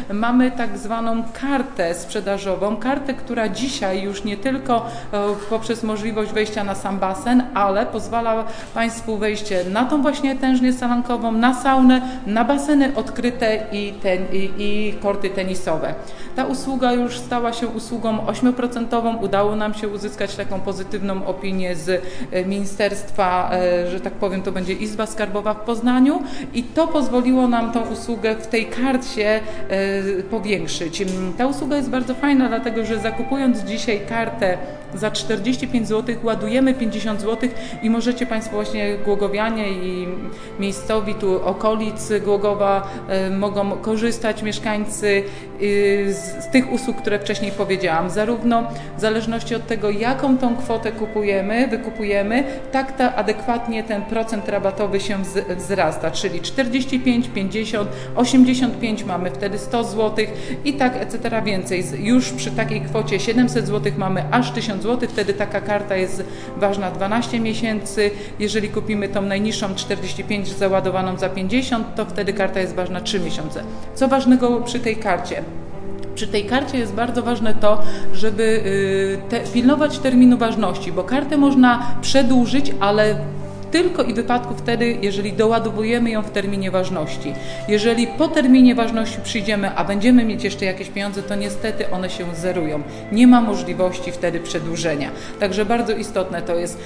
mamy tak zwaną kartę sprzedażową, kartę, która dzisiaj już nie tylko poprzez możliwość wejścia na sam basen, ale pozwala Państwu wejście na tą właśnie tężnię salankową, na saunę, na baseny odkryte i korty tenisowe. Ta usługa już stała się usługą 8%. Udało nam się uzyskać taką pozytywną opinię z ministerstwa, że tak powiem, to będzie Izba Skarbowa w Poznaniu i to pozwoliło nam tą usługę w tej karcie powiększyć. Ta usługa jest bardzo fajna, dlatego że zakupując dzisiaj kartę za 45 zł ładujemy 50 zł i możecie Państwo właśnie głogowianie i miejscowi tu okolic Głogowa mogą korzystać mieszkańcy z tych usług, które wcześniej powiedziałam. Zarówno w zależności od tego, jaką tą kwotę wykupujemy, tak adekwatnie ten procent rabatowy się wzrasta, czyli 45, 50, 85 mamy wtedy 100 zł i tak etc. więcej. Już przy takiej kwocie 700 zł mamy aż 1000 zł, wtedy taka karta jest ważna 12 miesięcy. Jeżeli kupimy tą najniższą 45 załadowaną za 50, to wtedy karta jest ważna 3 miesiące. Co ważnego przy tej karcie? Przy tej karcie jest bardzo ważne to, żeby pilnować terminu ważności, bo kartę można przedłużyć, ale tylko i wypadku wtedy, jeżeli doładowujemy ją w terminie ważności. Jeżeli po terminie ważności przyjdziemy, a będziemy mieć jeszcze jakieś pieniądze, to niestety one się zerują. Nie ma możliwości wtedy przedłużenia. Także bardzo istotne to jest.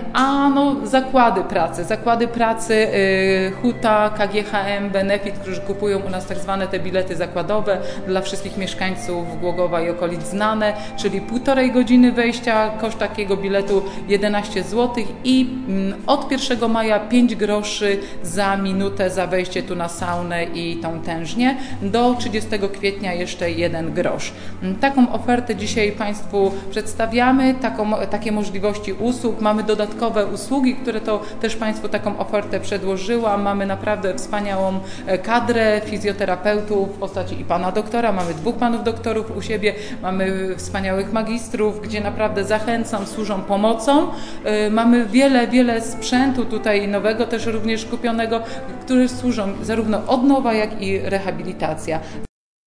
Zakłady pracy, Huta, KGHM, Benefit, którzy kupują u nas tak zwane te bilety zakładowe dla wszystkich mieszkańców Głogowa i okolic znane, czyli 1,5 godziny wejścia, koszt takiego biletu 11 zł i od 1 maja 5 groszy za minutę za wejście tu na saunę i tą tężnię. Do 30 kwietnia jeszcze 1 grosz. Taką ofertę dzisiaj Państwu przedstawiamy, takie możliwości usług. Mamy dodatkowe usługi, które to też Państwu taką ofertę przedłożyłam. Mamy naprawdę wspaniałą kadrę fizjoterapeutów w postaci i pana doktora. Mamy 2 panów doktorów u siebie. Mamy wspaniałych magistrów, gdzie naprawdę zachęcam, służą pomocą. Mamy wiele sprzętu tutaj nowego, też również kupionego, które służą zarówno odnowa, jak i rehabilitacja.